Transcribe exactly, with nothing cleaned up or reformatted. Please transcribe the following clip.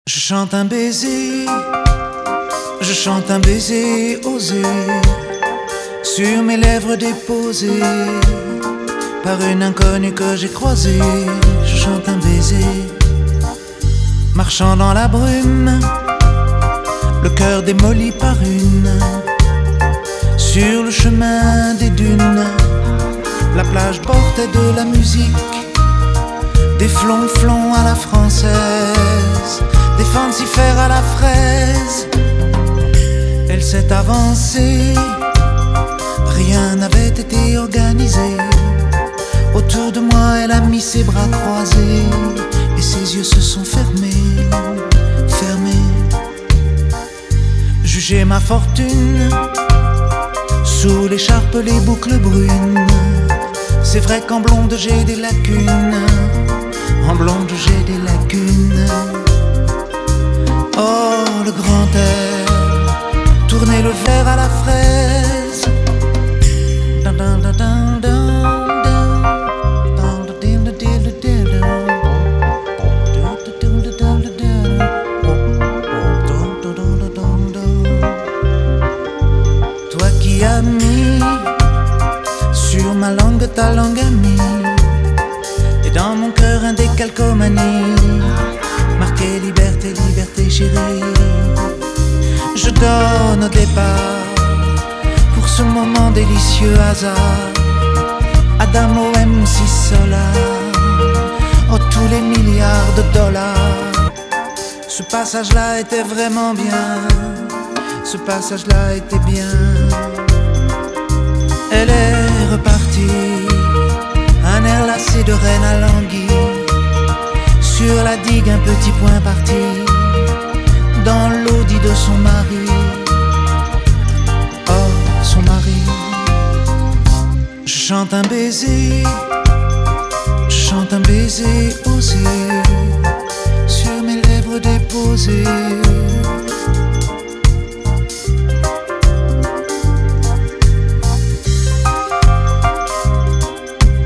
Je chante un baiser, je chante un baiser osé, sur mes lèvres déposées, par une inconnue que j'ai croisée. Je chante un baiser, marchant dans la brume, le cœur démoli par une, sur le chemin des dunes. La plage portait de la musique, des flonflons à la française, des fancifères à la fraise. Elle s'est avancée, rien n'avait été organisé. Autour de moi, elle a mis ses bras croisés et ses yeux se sont fermés, fermés. Jugez ma fortune, sous l'écharpe les boucles brunes. C'est vrai qu'en blonde j'ai des lacunes, en blonde j'ai des lacunes. Oh, le grand air, tournez le verre à la fraise. Toi qui as mis sur ma langue ta langue amie, et dans mon cœur un décalcomanie, marqué liberté, liberté chérie. Je donne au départ, pour ce moment délicieux hasard, Adamo M C Solar, oh tous les milliards de dollars. Ce passage-là était vraiment bien, ce passage-là était bien. Elle est repartie, un air lassé de reine à languille, sur la digue un petit point parti, dans l'audit de son mari. Oh, son mari. Je chante un baiser, je chante un baiser osé, sur mes lèvres déposées.